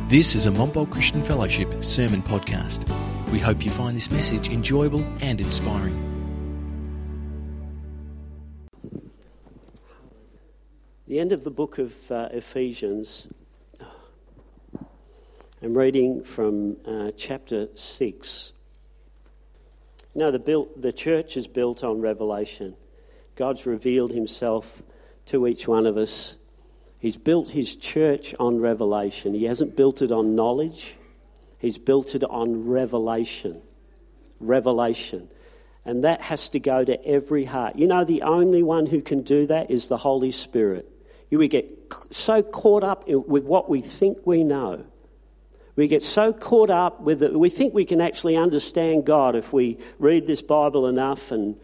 This is a Montbult Christian Fellowship sermon podcast. We hope you find this message enjoyable and inspiring. The end of the book of Ephesians, I'm reading from chapter 6. You know, the church is built on revelation. God's revealed himself to each one of us. He's built his church on revelation. He hasn't built it on knowledge. He's built it on revelation. Revelation. And that has to go to every heart. You know, the only one who can do that is the Holy Spirit. We get so caught up with what we think we know. We get so caught up with it. We think we can actually understand God if we read this Bible enough and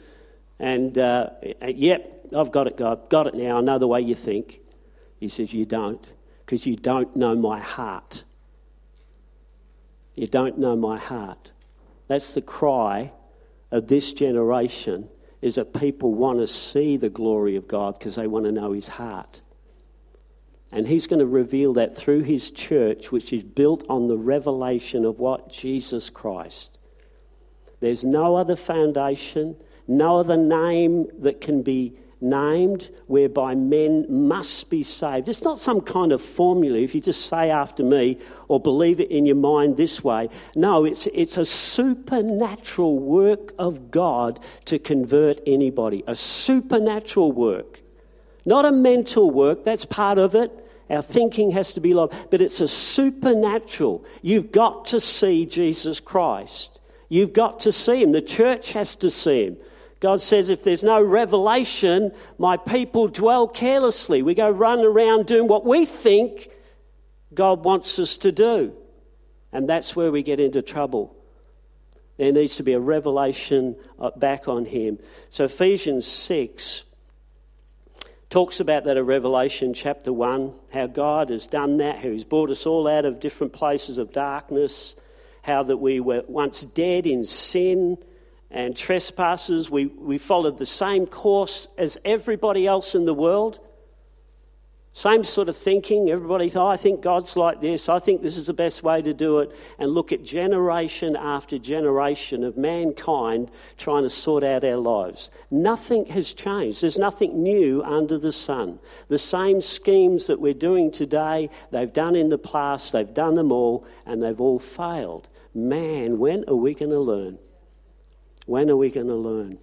yep, I've got it, God. Got it now. I know the way you think. He says, you don't, because you don't know my heart. You don't know my heart. That's the cry of this generation, is that people want to see the glory of God because they want to know his heart. And he's going to reveal that through his church, which is built on the revelation of what? Jesus Christ. There's no other foundation, no other name that can be named whereby men must be saved. It's not some kind of formula if you just say after me or believe it in your mind this way. No, it's a supernatural work of God to convert anybody. A supernatural work. Not a mental work, that's part of it. Our thinking has to be low, but it's a supernatural. You've got to see Jesus Christ. You've got to see him. The church has to see him. God says, if there's no revelation, my people dwell carelessly. We go run around doing what we think God wants us to do. And that's where we get into trouble. There needs to be a revelation back on him. So Ephesians 6 talks about that in Revelation chapter 1, how God has done that, how he's brought us all out of different places of darkness, how that we were once dead in sin and trespasses. We followed the same course as everybody else in the world. Same sort of thinking. Everybody thought, I think God's like this. I think this is the best way to do it. And look at generation after generation of mankind trying to sort out our lives. Nothing has changed. There's nothing new under the sun. The same schemes that we're doing today, they've done in the past, they've done them all, and they've all failed. Man, when are we going to learn? When are we going to learn?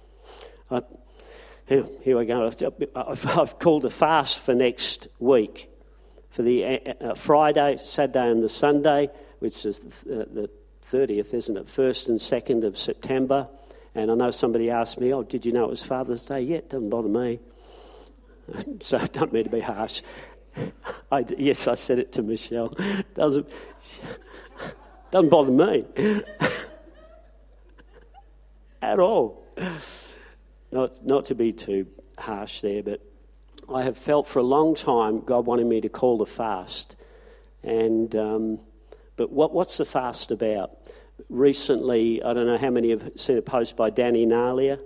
Here we go. I've called a fast for next week, for the Friday, Saturday and the Sunday, which is the 30th, isn't it? 1st and 2nd of September. And I know somebody asked me, did you know it was Father's Day? Yeah, it doesn't bother me. So I don't mean to be harsh. Yes, I said it to Michelle. Doesn't bother me. At all. Not to be too harsh there, but I have felt for a long time God wanted me to call the fast. And but what's the fast about? Recently, I don't know how many have seen a post by Danny Nalia,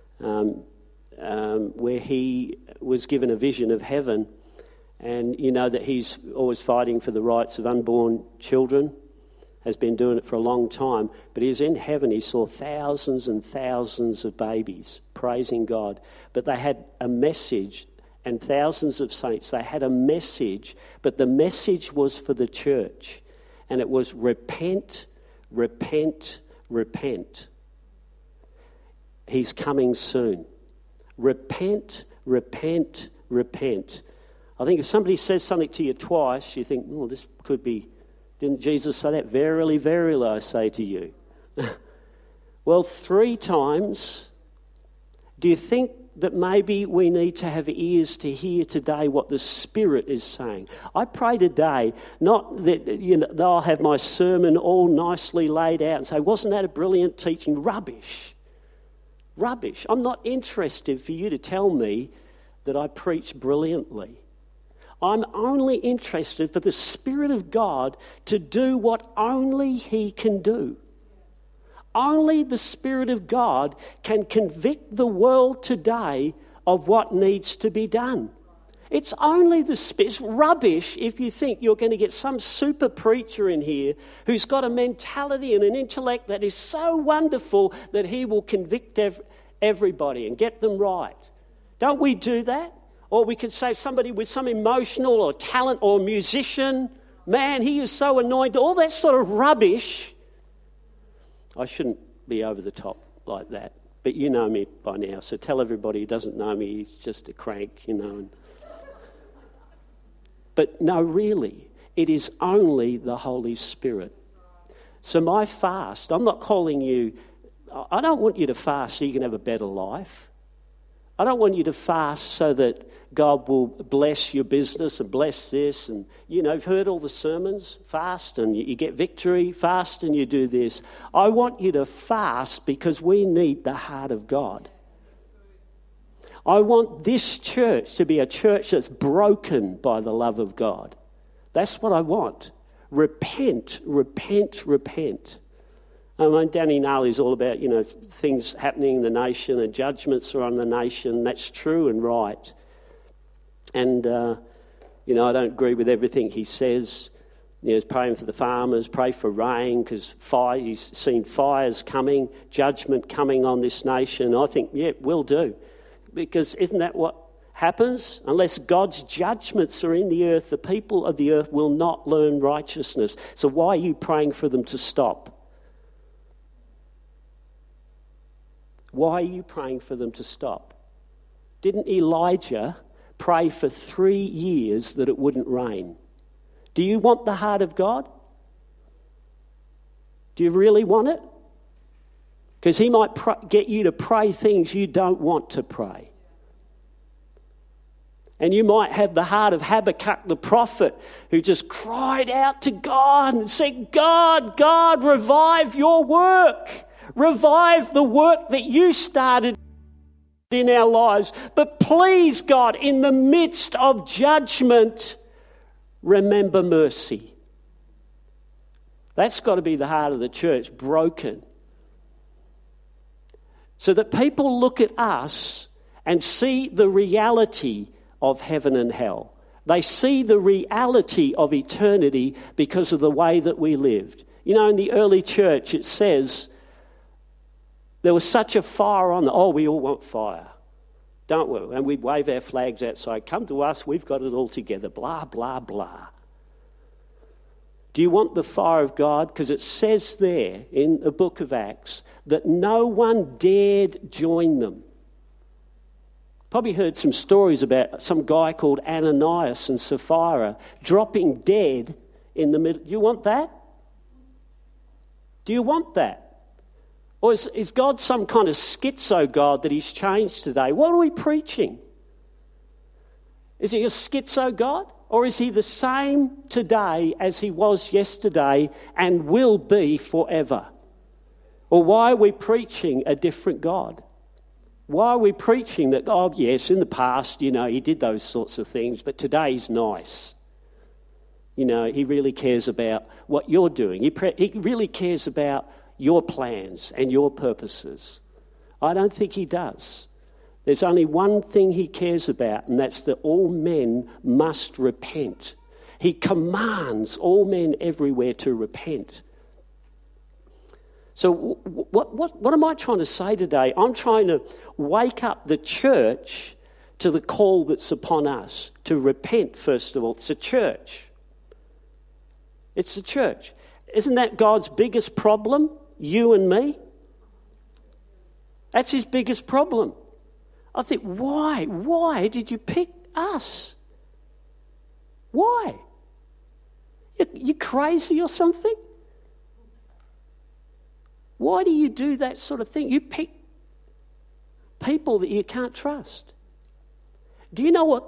where he was given a vision of heaven, and you know that he's always fighting for the rights of unborn children. Has been doing it for a long time, but he's in heaven. He saw thousands and thousands of babies praising God, but they had a message, and thousands of saints, they had a message, but the message was for the church, and it was repent, repent, repent. He's coming soon. Repent, repent, repent. I think if somebody says something to you twice, you think, this could be... Didn't Jesus say that? Verily, verily, I say to you. Well, 3 times. Do you think that maybe we need to have ears to hear today what the Spirit is saying? I pray today, not that I'll have my sermon all nicely laid out and say, wasn't that a brilliant teaching? Rubbish. Rubbish. I'm not interested for you to tell me that I preach brilliantly. I'm only interested for the Spirit of God to do what only he can do. Only the Spirit of God can convict the world today of what needs to be done. It's only the Spirit. It's rubbish if you think you're going to get some super preacher in here who's got a mentality and an intellect that is so wonderful that he will convict everybody and get them right. Don't we do that? Or we could say somebody with some emotional or talent or musician, man, he is so anointed. All that sort of rubbish. I shouldn't be over the top like that. But you know me by now, so tell everybody who doesn't know me he's just a crank, But no, really, it is only the Holy Spirit. So my fast, I'm not calling you, I don't want you to fast so you can have a better life. I don't want you to fast so that God will bless your business and bless this. And, you've heard all the sermons, fast and you get victory, fast and you do this. I want you to fast because we need the heart of God. I want this church to be a church that's broken by the love of God. That's what I want. Repent, repent, repent. I mean, Danny Nally's all about, things happening in the nation and judgments are on the nation. That's true and right. And, I don't agree with everything he says. He's praying for the farmers, pray for rain because he's seen fires coming, judgment coming on this nation. I think, will do. Because isn't that what happens? Unless God's judgments are in the earth, the people of the earth will not learn righteousness. So why are you praying for them to stop? Why are you praying for them to stop? Didn't Elijah pray for 3 years that it wouldn't rain? Do you want the heart of God? Do you really want it? Because he might get you to pray things you don't want to pray. And you might have the heart of Habakkuk the prophet who just cried out to God and said, God, revive your work. Revive the work that you started in our lives. But please, God, in the midst of judgment, remember mercy. That's got to be the heart of the church, broken. So that people look at us and see the reality of heaven and hell. They see the reality of eternity because of the way that we lived. In the early church it says there was such a fire on we all want fire, don't we? And we wave our flags outside. Come to us, we've got it all together, blah, blah, blah. Do you want the fire of God? Because it says there in the book of Acts that no one dared join them. Probably heard some stories about some guy called Ananias and Sapphira dropping dead in the middle. Do you want that? Do you want that? Or is God some kind of schizo God that he's changed today? What are we preaching? Is he a schizo God? Or is he the same today as he was yesterday and will be forever? Or why are we preaching a different God? Why are we preaching that, yes, in the past, he did those sorts of things, but today he's nice. He really cares about what you're doing. He really cares about your plans and your purposes. I don't think he does. There's only one thing he cares about, and that's that all men must repent. He commands all men everywhere to repent. So what am I trying to say today? I'm trying to wake up the church to the call that's upon us to repent, first of all. It's a church. It's the church. Isn't that God's biggest problem? You and me? That's his biggest problem. I think, why? Why did you pick us? Why? You crazy or something? Why do you do that sort of thing? You pick people that you can't trust. Do you know what?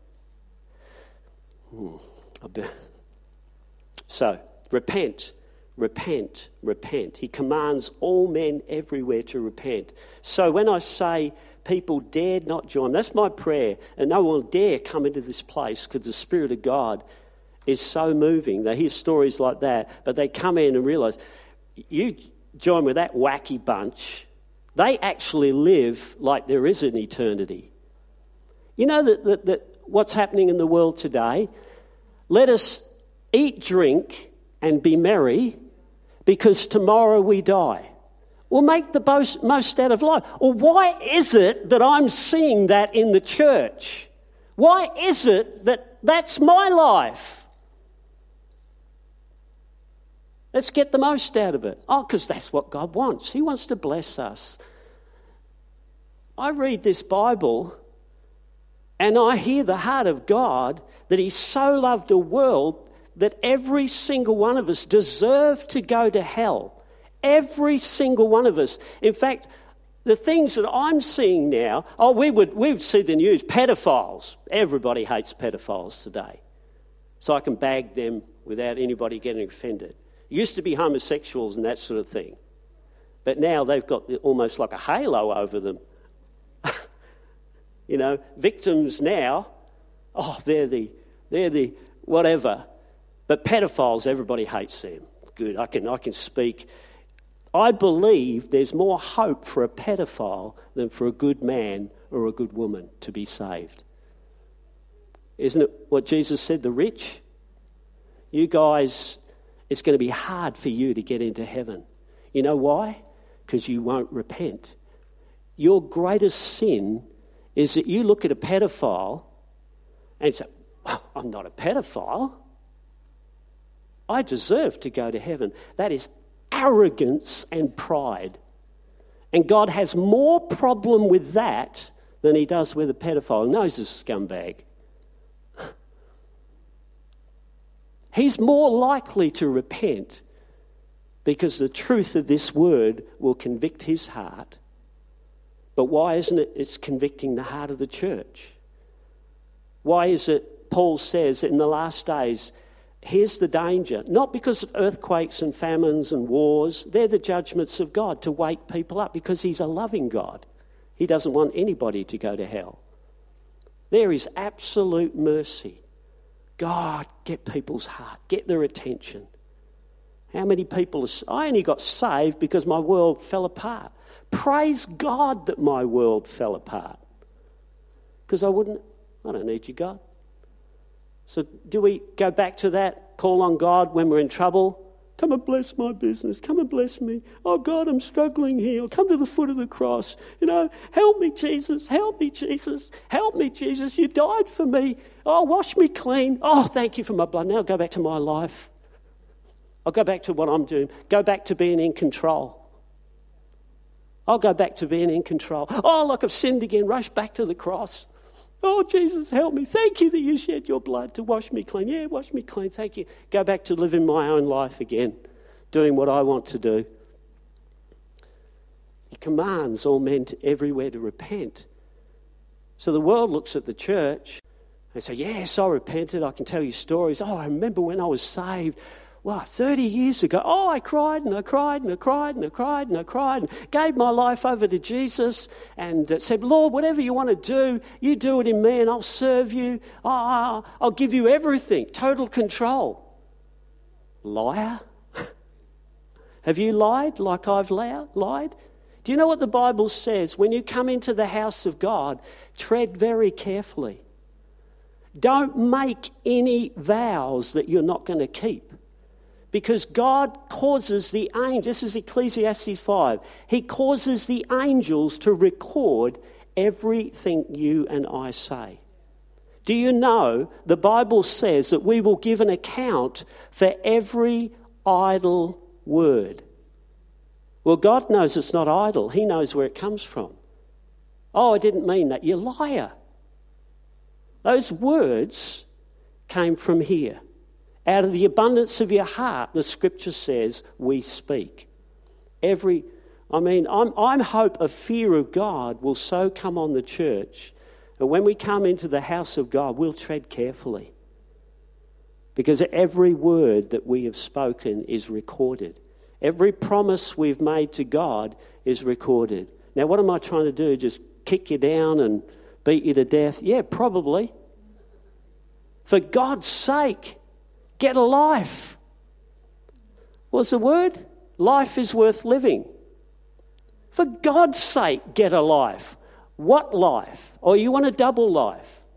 So, repent, repent, repent. He commands all men everywhere to repent. So when I say people dared not join, that's my prayer. And no one will dare come into this place because the Spirit of God is so moving. They hear stories like that, but they come in and realise, you join with that wacky bunch, they actually live like there is an eternity. You know that what's happening in the world today. Let us eat, drink, and be merry, because tomorrow we die. We'll make the most out of life. Well, why is it that I'm seeing that in the church? Why is it that that's my life? Let's get the most out of it. Oh, because that's what God wants. He wants to bless us. I read this Bible and I hear the heart of God, that he so loved the world that every single one of us deserve to go to hell. Every single one of us. In fact, the things that I'm seeing now, we would see the news, pedophiles. Everybody hates pedophiles today. So I can bag them without anybody getting offended. It used to be homosexuals and that sort of thing. But now they've got almost like a halo over them. You know, victims now, they're the whatever. But pedophiles, everybody hates them. Good, I can speak. I believe there's more hope for a pedophile than for a good man or a good woman to be saved. Isn't it what Jesus said, the rich? You guys, it's going to be hard for you to get into heaven. You know why? Because you won't repent. Your greatest sin is that you look at a pedophile and say, I'm not a pedophile. I deserve to go to heaven. That is arrogance and pride. And God has more problem with that than he does with a pedophile. He knows he's a scumbag. He's more likely to repent because the truth of this word will convict his heart. But why isn't it? It's convicting the heart of the church. Why is it Paul says in the last days, here's the danger, not because of earthquakes and famines and wars. They're the judgments of God to wake people up, because he's a loving God. He doesn't want anybody to go to hell. There is absolute mercy. God, get people's heart, get their attention. How many people I only got saved because my world fell apart. Praise God that my world fell apart. Because I don't need you, God. So do we go back to that, call on God when we're in trouble? Come and bless my business. Come and bless me. Oh, God, I'm struggling here. Come to the foot of the cross. You know, help me, Jesus. Help me, Jesus. Help me, Jesus. You died for me. Oh, wash me clean. Oh, thank you for my blood. Now I'll go back to my life. I'll go back to what I'm doing. Go back to being in control. I'll go back to being in control. Oh, look, I've sinned again. Rush back to the cross. Oh, Jesus, help me. Thank you that you shed your blood to wash me clean. Yeah, wash me clean. Thank you. Go back to living my own life again, doing what I want to do. He commands all men everywhere to repent. So the world looks at the church and say, yes, I repented. I can tell you stories. Oh, I remember when I was saved. Well, 30 years ago, I cried and I cried and I cried and I cried and I cried and gave my life over to Jesus and said, Lord, whatever you want to do, you do it in me and I'll serve you. I'll give you everything, total control. Liar. Have you lied like I've lied? Do you know what the Bible says? When you come into the house of God, tread very carefully. Don't make any vows that you're not going to keep. Because God causes the angels, this is Ecclesiastes 5, he causes the angels to record everything you and I say. Do you know the Bible says that we will give an account for every idle word? Well, God knows it's not idle. He knows where it comes from. Oh, I didn't mean that. You liar. Those words came from here. Out of the abundance of your heart, the scripture says, we speak. I hope a fear of God will so come on the church that when we come into the house of God, we'll tread carefully. Because every word that we have spoken is recorded. Every promise we've made to God is recorded. Now, what am I trying to do? Just kick you down and beat you to death? Yeah, probably. For God's sake, get a life. What's the word? Life is worth living. For God's sake, get a life. What life? Or you want a double life?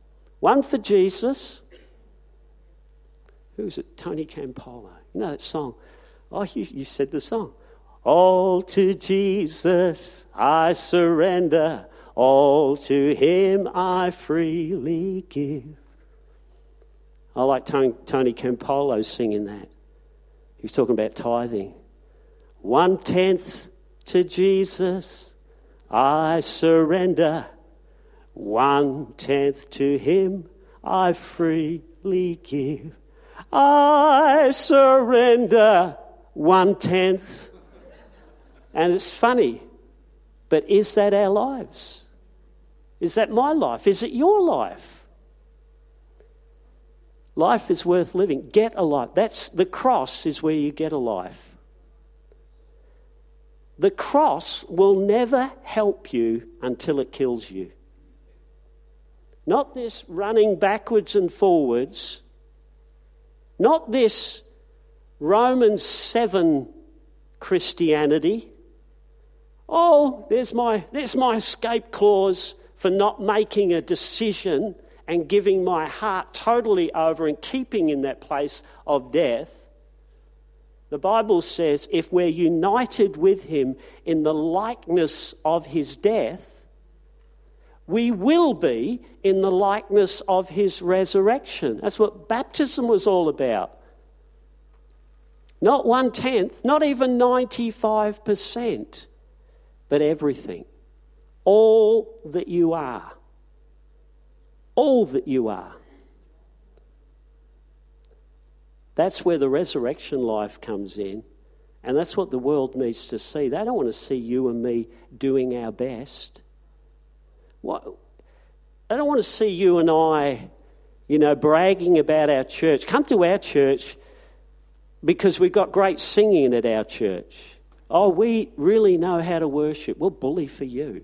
One for Jesus. Who's it? Tony Campolo. You know that song? Oh, you said the song. All to Jesus I surrender. All to him I freely give. I like Tony Campolo singing that. He's talking about tithing. 1/10 to Jesus I surrender. 1/10 to him I freely give. I surrender 1/10. And it's funny, but is that our lives? Is that my life? Is it your life? Life is worth living. Get a life. That's the cross is where you get a life. The cross will never help you until it kills you. Not this running backwards and forwards. Not this Romans 7 Christianity. Oh, there's my escape clause for not making a decision and giving my heart totally over and keeping in that place of death. The Bible says if we're united with him in the likeness of his death, we will be in the likeness of his resurrection. That's what baptism was all about. Not 1/10, not even 95%, but everything. All that you are. All that you are. That's where the resurrection life comes in. And that's what the world needs to see. They don't want to see you and me doing our best. They don't want to see you and I, bragging about our church. Come to our church because we've got great singing at our church. Oh, we really know how to worship. We'll bully for you.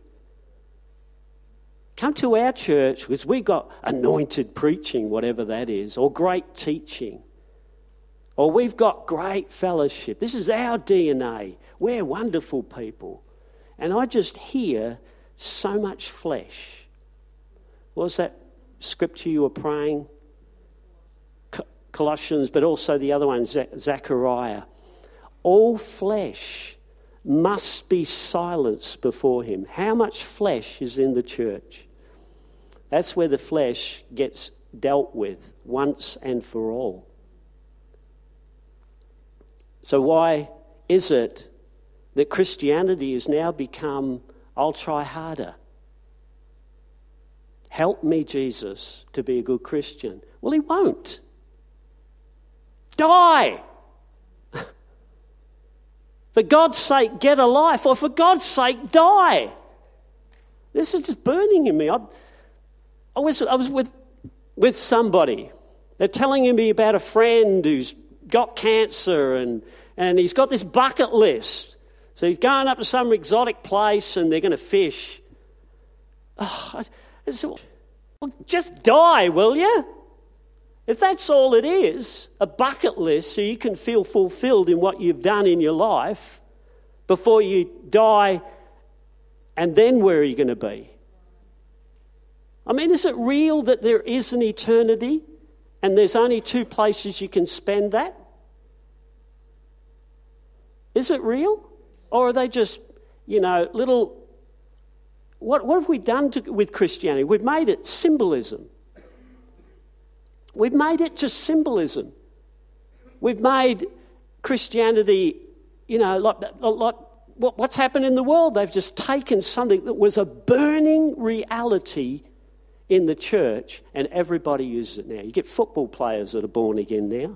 Come to our church because we've got anointed preaching, whatever that is, or great teaching. Or we've got great fellowship. This is our DNA. We're wonderful people. And I just hear so much flesh. What was that scripture you were praying? Colossians, but also the other one, Zechariah. All flesh must be silenced before him. How much flesh is in the church? That's where the flesh gets dealt with once and for all. So why is it that Christianity has now become, I'll try harder? Help me, Jesus, to be a good Christian. Well, he won't. Die! For God's sake, get a life, or for God's sake, die. This is just burning in me. I was with somebody. They're telling me about a friend who's got cancer and he's got this bucket list. So he's going up to some exotic place and they're going to fish. Oh, well, just die, will you? If that's all it is, a bucket list so you can feel fulfilled in what you've done in your life before you die, and then where are you going to be? I mean, is it real that there is an eternity and there's only two places you can spend that? Is it real? Or are they just, little... What have we done with Christianity? We've made it symbolism. We've made it just symbolism. We've made Christianity, like what's happened in the world. They've just taken something that was a burning reality in the church and everybody uses it now. You get football players that are born again now.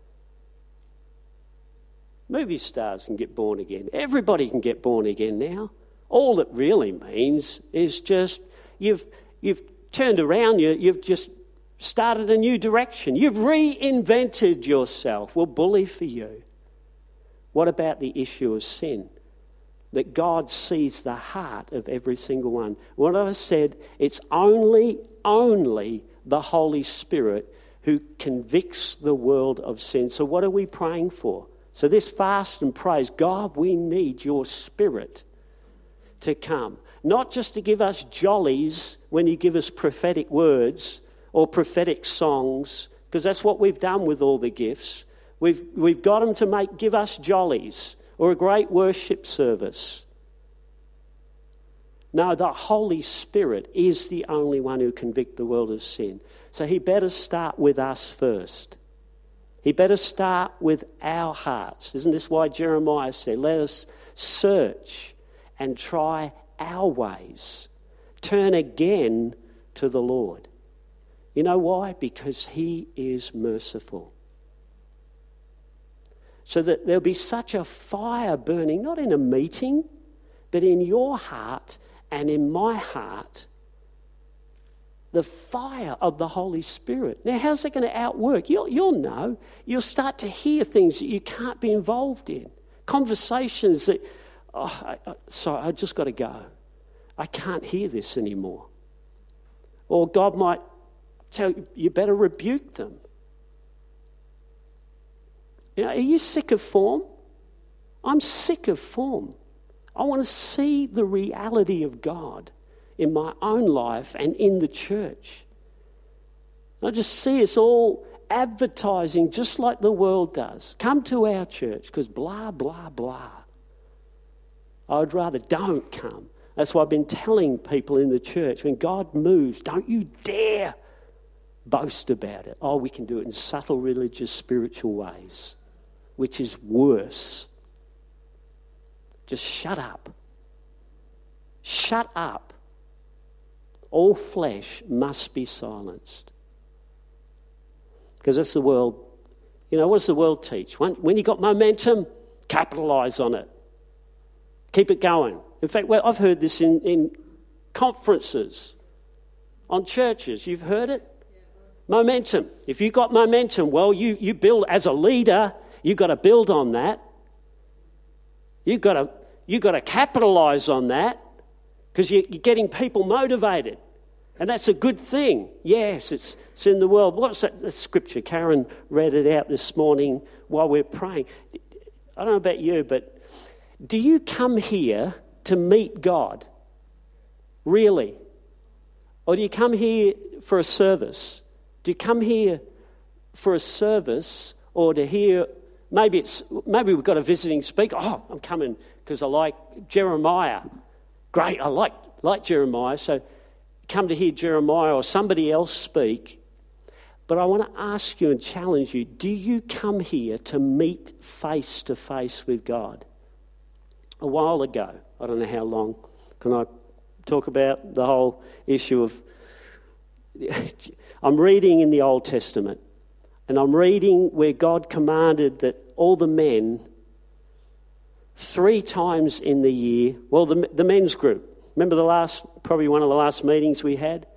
Movie stars can get born again. Everybody can get born again now. All it really means is just you've turned around, you've just started a new direction. You've reinvented yourself. We'll bully for you. What about the issue of sin? That God sees the heart of every single one. What I said, it's only the Holy Spirit who convicts the world of sin. So what are we praying for? So this fast and praise, God, we need your Spirit to come. Not just to give us jollies when you give us prophetic words or prophetic songs, because that's what we've done with all the gifts. We've got them to give us jollies or a great worship service. No, the Holy Spirit is the only one who convicts the world of sin. So he better start with us first. He better start with our hearts. Isn't this why Jeremiah said, let us search and try our ways. Turn again to the Lord. You know why? Because he is merciful. So that there'll be such a fire burning, not in a meeting, but in your heart and in my heart, the fire of the Holy Spirit. Now, how's it going to outwork? You'll know. You'll start to hear things that you can't be involved in. Conversations that, sorry, I just got to go. I can't hear this anymore. Or God might tell you, you better rebuke them. You know, are you sick of form? I'm sick of form. I want to see the reality of God in my own life and in the church. I just see us all advertising just like the world does. Come to our church because blah, blah, blah. I would rather don't come. That's why I've been telling people in the church, when God moves, don't you dare boast about it. Oh, we can do it in subtle religious, spiritual ways, which is worse. Just shut up. Shut up. All flesh must be silenced. Because that's the world. You know, what does the world teach? When you got momentum, capitalise on it. Keep it going. In fact, well, I've heard this in conferences, on churches. You've heard it? Momentum. If you've got momentum, well, you build as a leader, you've got to build on that. You've got to capitalise on that because you're getting people motivated. And that's a good thing. Yes, it's in the world. What's that scripture? Karen read it out this morning while we're praying. I don't know about you, but do you come here to meet God? Really? Or do you come here for a service? Do you come here for a service or to hear, maybe we've got a visiting speaker. Oh, I'm coming because I like Jeremiah. Great, I like Jeremiah. So come to hear Jeremiah or somebody else speak. But I want to ask you and challenge you, do you come here to meet face to face with God? A while ago, I don't know how long, can I talk about the whole issue of, I'm reading in the Old Testament, and I'm reading where God commanded that all the men, 3 times in the year, well, the men's group, remember probably one of the last meetings we had?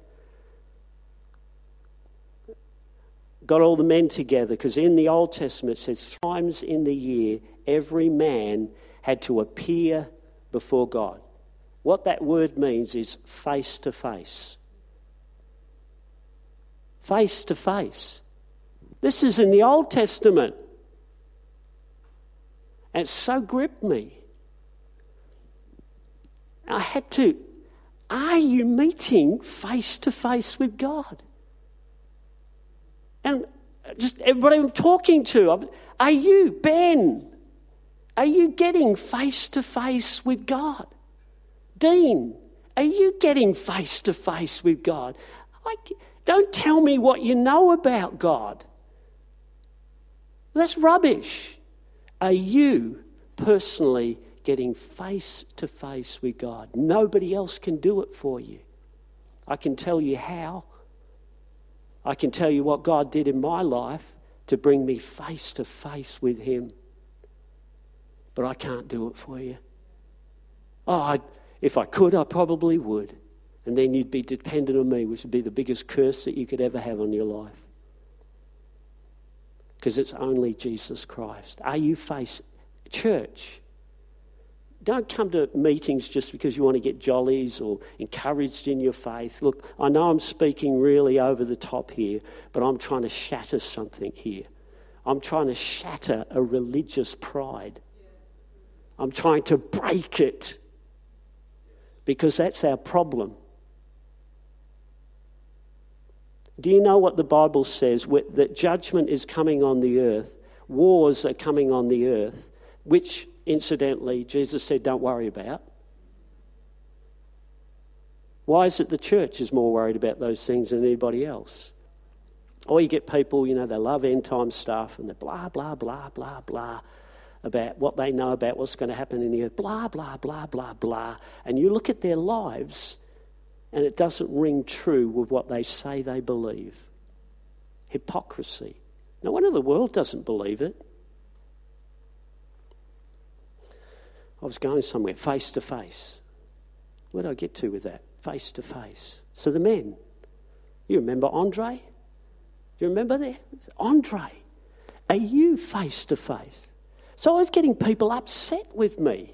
Got all the men together, because in the Old Testament it says 3 times in the year, every man had to appear before God. What that word means is face to face. Face to face. This is in the Old Testament. And it so gripped me. I had to, are you meeting face to face with God? And just everybody I'm talking to, are you, Ben? Are you getting face to face with God? Dean, are you getting face to face with God? Don't tell me what you know about God. That's rubbish. Are you personally getting face to face with God? Nobody else can do it for you. I can tell you how. I can tell you what God did in my life to bring me face to face with him. But I can't do it for you. If I could, I probably would. And then you'd be dependent on me, which would be the biggest curse that you could ever have on your life. Because it's only Jesus Christ. Are you church? Don't come to meetings just because you want to get jollies or encouraged in your faith. Look, I know I'm speaking really over the top here, but I'm trying to shatter something here. I'm trying to shatter a religious pride. I'm trying to break it because that's our problem. Do you know what the Bible says? That judgment is coming on the earth. Wars are coming on the earth, which, incidentally, Jesus said, don't worry about. Why is it the church is more worried about those things than anybody else? Or you get people, they love end time stuff and they're blah, blah, blah, blah, blah about what they know about what's going to happen in the earth. Blah, blah, blah, blah, blah. And you look at their lives and it doesn't ring true with what they say they believe. Hypocrisy. No wonder the world doesn't believe it. I was going somewhere, face to face. Where did I get to with that? Face to face. So the men, you remember Andre? Do you remember that? Andre, are you face to face? So I was getting people upset with me.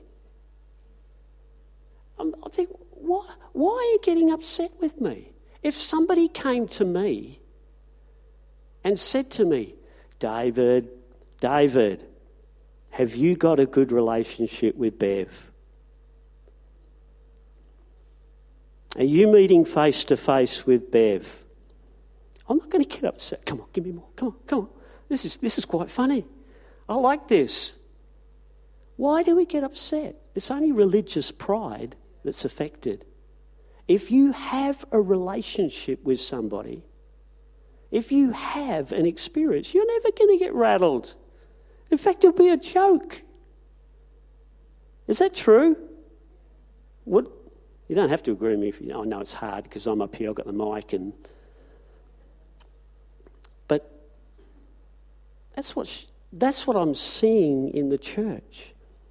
I think, why are you getting upset with me? If somebody came to me and said to me, David, have you got a good relationship with Bev? Are you meeting face to face with Bev? I'm not going to get upset. Come on, give me more. Come on. This is quite funny. I like this. Why do we get upset? It's only religious pride that's affected. If you have a relationship with somebody, if you have an experience, you're never going to get rattled. In fact, it'll be a joke. Is that true? You don't have to agree with me if I know it's hard because I'm up here, I've got the mic but that's what I'm seeing in the church.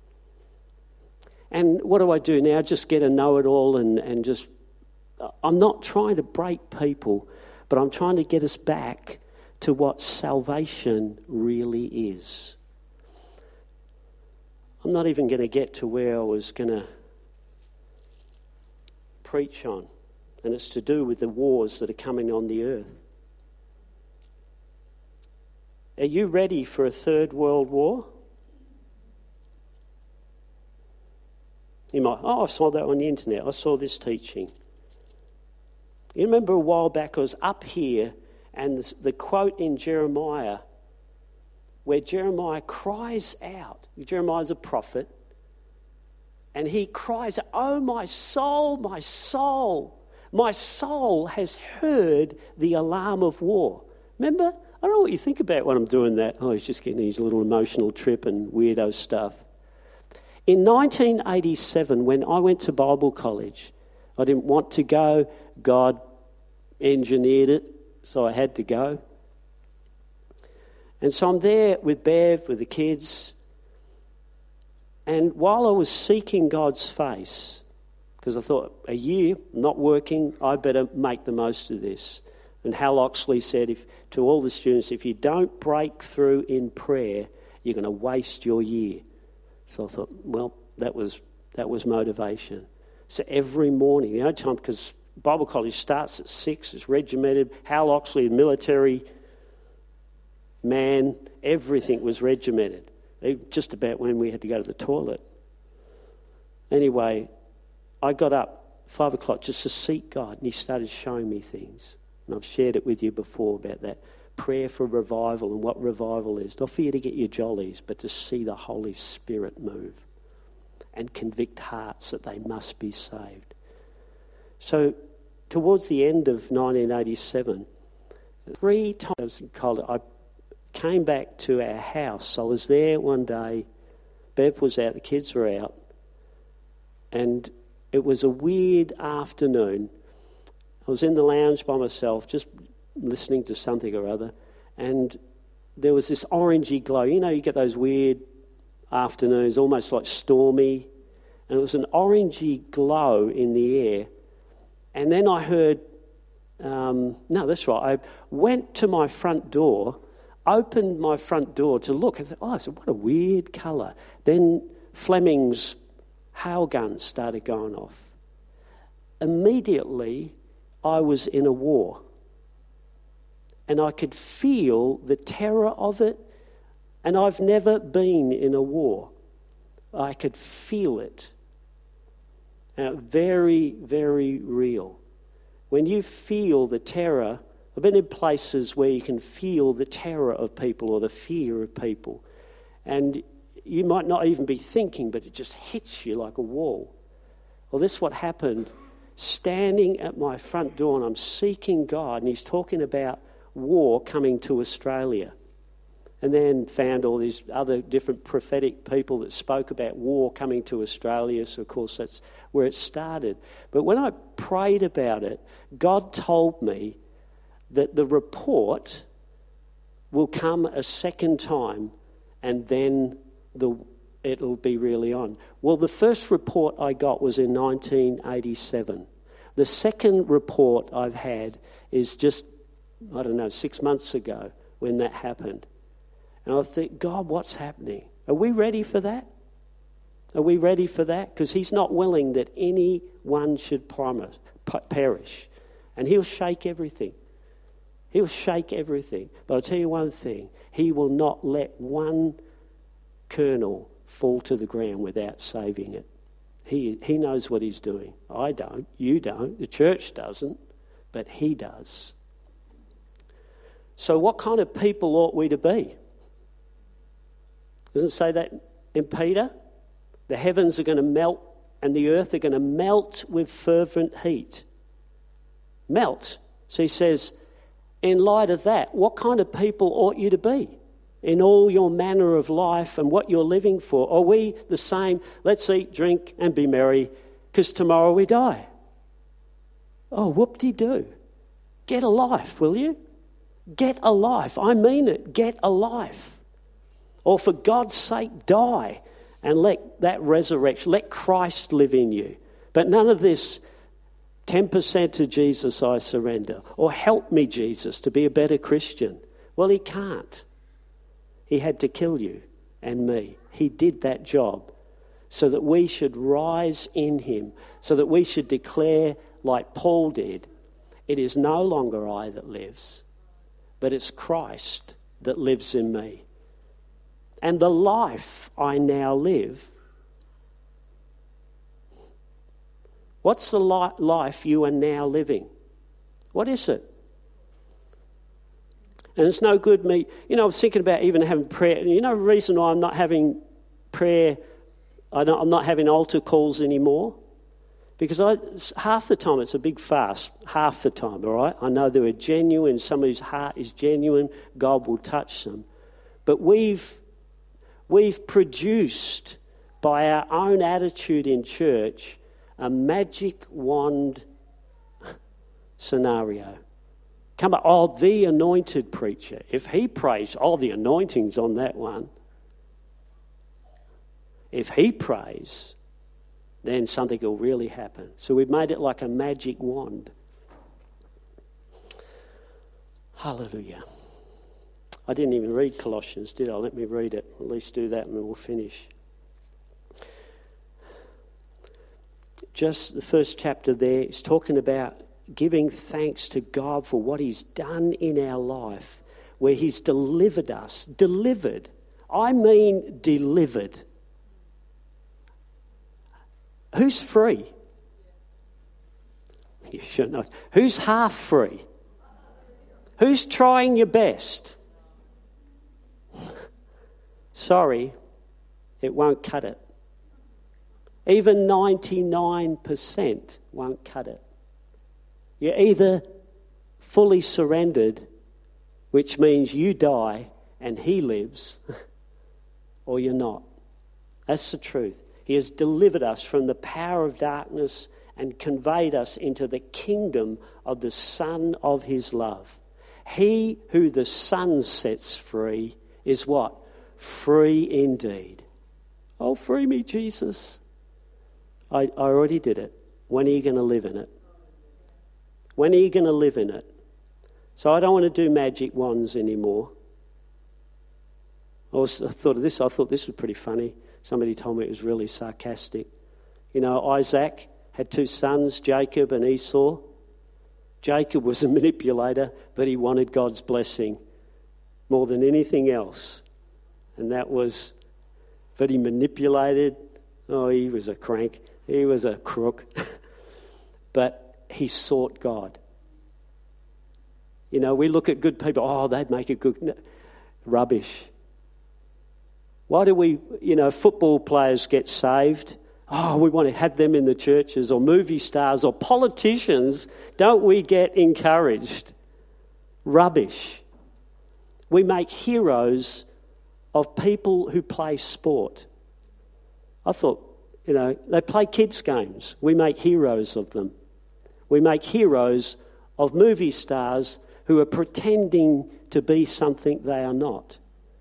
And what do I do now? Just get a know-it-all and just... I'm not trying to break people, but I'm trying to get us back to what salvation really is. I'm not even going to get to where I was going to preach on, and it's to do with the wars that are coming on the earth. Are you ready for a third world war? You might, I saw that on the internet. I saw this teaching. You remember a while back I was up here and the quote in Jeremiah where Jeremiah cries out. Jeremiah's a prophet. And he cries, oh, my soul, my soul. My soul has heard the alarm of war. Remember? I don't know what you think about when I'm doing that. Oh, he's just getting his little emotional trip and weirdo stuff. In 1987, when I went to Bible college, I didn't want to go. God engineered it, so I had to go. And so I'm there with Bev, with the kids. And while I was seeking God's face, because I thought, a year, not working, I better make the most of this. And Hal Oxley said to all the students, if you don't break through in prayer, you're going to waste your year. So I thought, well, that was motivation. So every morning, the only time, because Bible college starts at 6, it's regimented. Hal Oxley, military man, everything was regimented. Just about when we had to go to the toilet. Anyway, I got up 5 o'clock just to seek God, and he started showing me things. And I've shared it with you before about that prayer for revival and what revival is. Not for you to get your jollies, but to see the Holy Spirit move and convict hearts that they must be saved. So towards the end of 1987, 3 times in college, I came back to our house. I was there one day. Bev was out, the kids were out. And it was a weird afternoon. I was in the lounge by myself, just listening to something or other. And there was this orangey glow. You know, you get those weird afternoons, almost like stormy. And it was an orangey glow in the air. And then I heard, no, that's right. I went to my front door, opened my front door to look, and thought, oh, I said, what a weird colour. Then Fleming's hail guns started going off. Immediately, I was in a war. And I could feel the terror of it. And I've never been in a war. I could feel it. Very, very real. When you feel the terror I've been in places where you can feel the terror of people or the fear of people. And you might not even be thinking, but it just hits you like a wall. Well, this is what happened. Standing at my front door and I'm seeking God, and he's talking about war coming to Australia. And then found all these other different prophetic people that spoke about war coming to Australia. So, of course, that's where it started. But when I prayed about it, God told me that the report will come a second time and then it'll be really on. Well, the first report I got was in 1987. The second report I've had is just, 6 months ago when that happened. And I think, God, what's happening? Are we ready for that? Are we ready for that? Because he's not willing that anyone should perish. And he'll shake everything. He'll shake everything. But I'll tell you one thing. He will not let one kernel fall to the ground without saving it. He knows what he's doing. I don't. You don't. The church doesn't. But he does. So what kind of people ought we to be? Doesn't it say that in Peter? The heavens are going to melt and the earth are going to melt with fervent heat. Melt. So he says, in light of that, what kind of people ought you to be in all your manner of life and what you're living for? Are we the same? Let's eat, drink and be merry because tomorrow we die. Oh, whoop-de-doo. Get a life, will you? Get a life. I mean it. Get a life. Or for God's sake, die and let that resurrection, let Christ live in you. But none of this 10% to Jesus I surrender, or help me, Jesus, to be a better Christian. Well, he can't. He had to kill you and me. He did that job so that we should rise in him, so that we should declare like Paul did, it is no longer I that lives, but it's Christ that lives in me. And the life I now live, what's the life you are now living? What is it? And it's no good me, I was thinking about even having prayer. The reason why I'm not having prayer, I'm not having altar calls anymore? Because half the time it's a big fast, half the time, all right? I know they're genuine, somebody's heart is genuine, God will touch them. But we've produced, by our own attitude in church, a magic wand scenario. Come on, the anointed preacher. If he prays, the anointing's on that one. If he prays, then something will really happen. So we've made it like a magic wand. Hallelujah. I didn't even read Colossians, did I? Let me read it. At least do that and then we'll finish. Just the first chapter there is talking about giving thanks to God for what he's done in our life, where he's delivered us. Delivered. I mean delivered. Who's free? You should know. Who's half free? Who's trying your best? Sorry, it won't cut it. Even 99% won't cut it. You're either fully surrendered, which means you die and he lives, or you're not. That's the truth. He has delivered us from the power of darkness and conveyed us into the kingdom of the Son of his love. He who the Son sets free is what? Free indeed. Oh, free me, Jesus. I already did it. When are you going to live in it? When are you going to live in it? So I don't want to do magic wands anymore. I thought this was pretty funny. Somebody told me it was really sarcastic. Isaac had two sons, Jacob and Esau. Jacob was a manipulator, but he wanted God's blessing more than anything else. And but he manipulated. Oh, he was a crank. He was a crook. But he sought God. You know, we look at good people, oh, they'd make a good... No, rubbish. Why do we, football players get saved? Oh, we want to have them in the churches, or movie stars, or politicians. Don't we get encouraged? Rubbish. We make heroes of people who play sport. I thought, they play kids' games. We make heroes of them. We make heroes of movie stars who are pretending to be something they are not.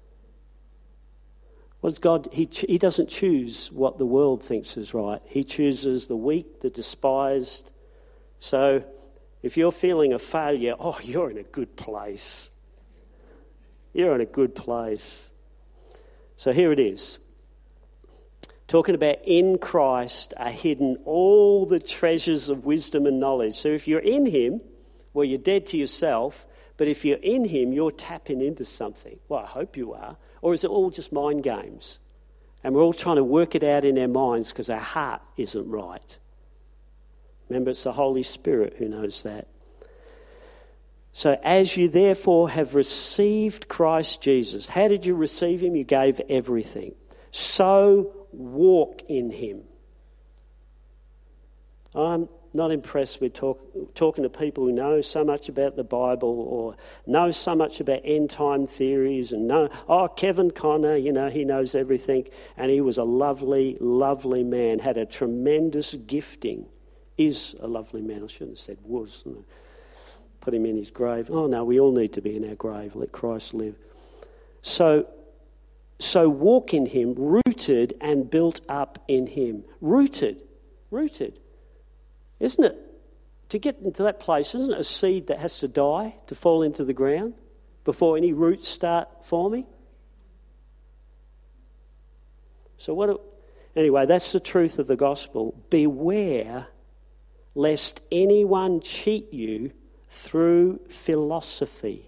Well, God, he doesn't choose what the world thinks is right. He chooses the weak, the despised. So if you're feeling a failure, oh, you're in a good place. You're in a good place. So here it is. Talking about in Christ are hidden all the treasures of wisdom and knowledge. So if you're in him, well, you're dead to yourself. But if you're in him, you're tapping into something. Well, I hope you are. Or is it all just mind games? And we're all trying to work it out in our minds because our heart isn't right. Remember, it's the Holy Spirit who knows that. So as you therefore have received Christ Jesus, how did you receive him? You gave everything. So walk in him. I'm not impressed with talking to people who know so much about the Bible or know so much about end-time theories and Kevin Connor, he knows everything. And he was a lovely, lovely man, had a tremendous gifting. Is a lovely man. I shouldn't have said was. Put him in his grave. Oh, no, we all need to be in our grave. Let Christ live. So walk in him, rooted and built up in him. Rooted. Isn't it? To get into that place, isn't it a seed that has to die to fall into the ground before any roots start forming? So anyway, that's the truth of the gospel. Beware lest anyone cheat you through philosophy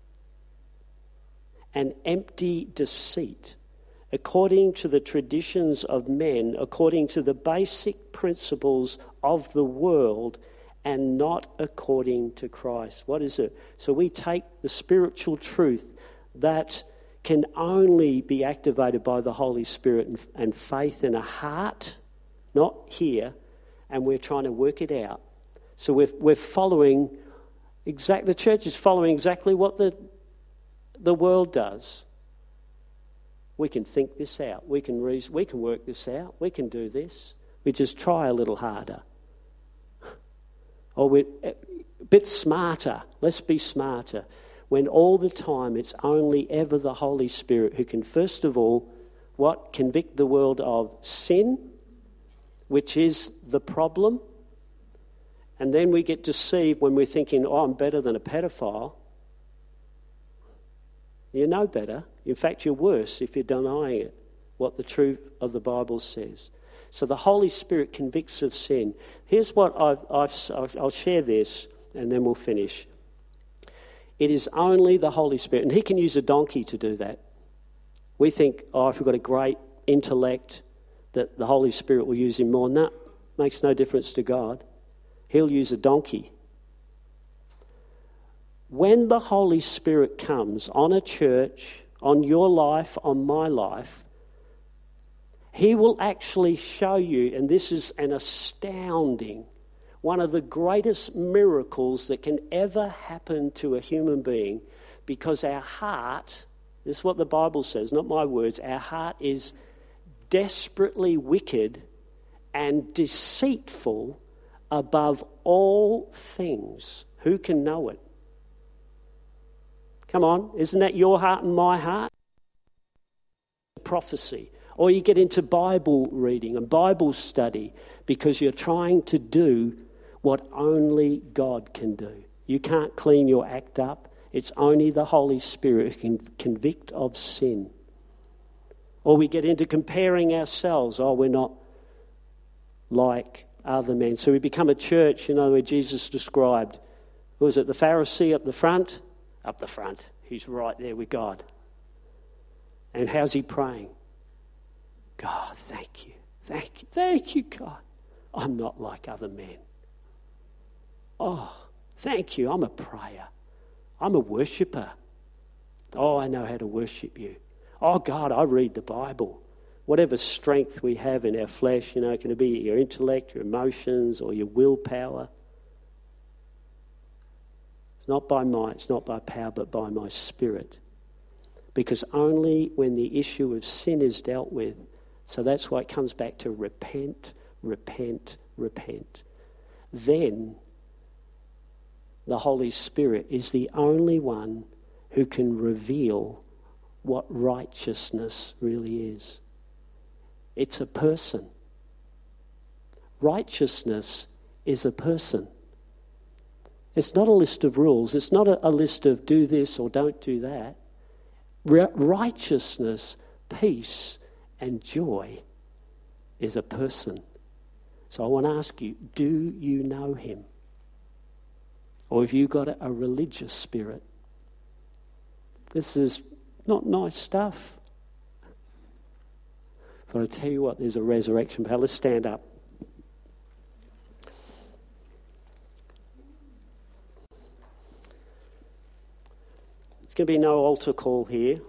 and empty deceit, according to the traditions of men, according to the basic principles of the world, and not according to Christ. What is it? So we take the spiritual truth that can only be activated by the Holy Spirit and faith in a heart, not here, and we're trying to work it out. So we're following the church is following exactly what the world does. We can think this out. We can reason. We can work this out. We can do this. We just try a little harder. Or we're a bit smarter. Let's be smarter. When all the time it's only ever the Holy Spirit who can, first of all, convict the world of sin, which is the problem. And then we get deceived when we're thinking, oh, I'm better than a pedophile. You're no better. In fact, you're worse if you're denying it, what the truth of the Bible says. So the Holy Spirit convicts of sin. Here's what I'll share this, and then we'll finish. It is only the Holy Spirit, and he can use a donkey to do that. We think, if we've got a great intellect, that the Holy Spirit will use him more. No, makes no difference to God. He'll use a donkey. When the Holy Spirit comes on a church, on your life, on my life, he will actually show you, and this is an astounding, one of the greatest miracles that can ever happen to a human being, because our heart, this is what the Bible says, not my words, our heart is desperately wicked and deceitful above all things. Who can know it? Come on, isn't that your heart and my heart? Prophecy. Or you get into Bible reading and Bible study because you're trying to do what only God can do. You can't clean your act up. It's only the Holy Spirit who can convict of sin. Or we get into comparing ourselves. Oh, we're not like other men. So we become a church, where Jesus described, who was it, the Pharisee up the front? Up the front. He's right there with God. And how's he praying? God, thank you, God. I'm not like other men. Oh, thank you, I'm a prayer. I'm a worshipper. Oh, I know how to worship you. Oh, God, I read the Bible. Whatever strength we have in our flesh, can it be your intellect, your emotions, or your willpower? It's not by might, it's not by power, but by my Spirit. Because only when the issue of sin is dealt with, so that's why it comes back to repent, repent, repent. Then the Holy Spirit is the only one who can reveal what righteousness really is. It's a person. Righteousness is a person. It's not a list of rules. It's not a list of do this or don't do that. Righteousness, peace, and joy is a person. So I want to ask you, do you know him? Or have you got a religious spirit? This is not nice stuff. But I tell you what, there's a resurrection power. Let's stand up. There's going to be no altar call here.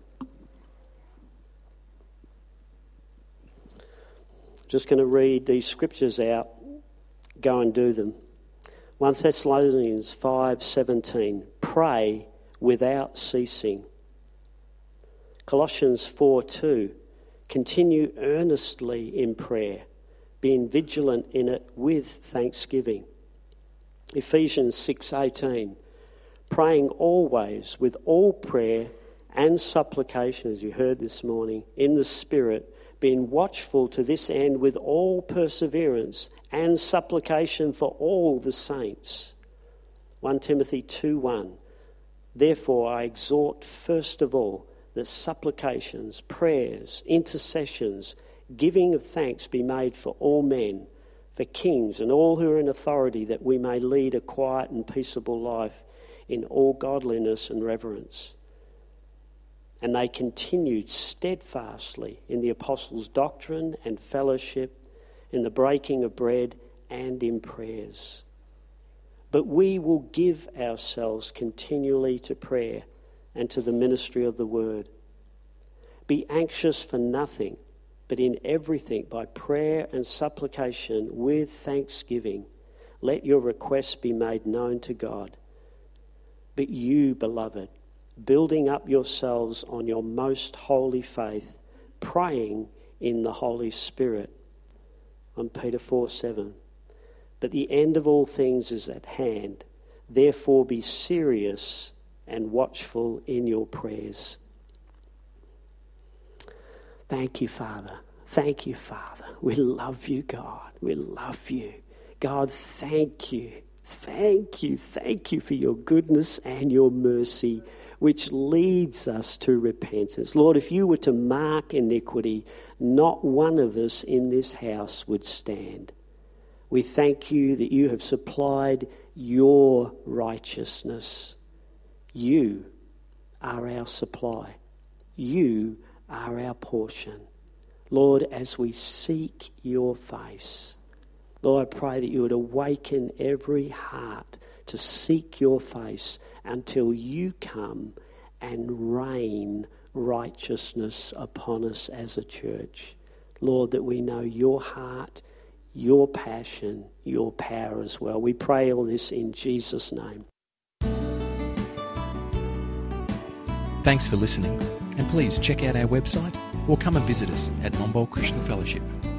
Just going to read these scriptures out. Go and do them. 1 Thessalonians 5:17. Pray without ceasing. Colossians 4:2. Continue earnestly in prayer, being vigilant in it with thanksgiving. Ephesians 6:18. Praying always with all prayer and supplication, as you heard this morning, in the Spirit, being watchful to this end with all perseverance and supplication for all the saints. 1 Timothy 2:1. Therefore I exhort first of all that supplications, prayers, intercessions, giving of thanks be made for all men, for kings and all who are in authority, that we may lead a quiet and peaceable life in all godliness and reverence. And they continued steadfastly in the apostles' doctrine and fellowship, in the breaking of bread and in prayers. But we will give ourselves continually to prayer and to the ministry of the word. Be anxious for nothing, but in everything by prayer and supplication with thanksgiving, let your requests be made known to God. But you, beloved, building up yourselves on your most holy faith, praying in the Holy Spirit. On Peter 4:7. But the end of all things is at hand. Therefore be serious and watchful in your prayers. Thank you, Father. Thank you, Father. We love you, God. We love you. God, thank you. Thank you. Thank you for your goodness and your mercy, which leads us to repentance. Lord, if you were to mark iniquity, not one of us in this house would stand. We thank you that you have supplied your righteousness. You are our supply. You are our portion. Lord, as we seek your face, Lord, I pray that you would awaken every heart to seek your face until you come and rain righteousness upon us as a church. Lord, that we know your heart, your passion, your power as well. We pray all this in Jesus' name. Thanks for listening, and please check out our website or come and visit us at Momboll Christian Fellowship.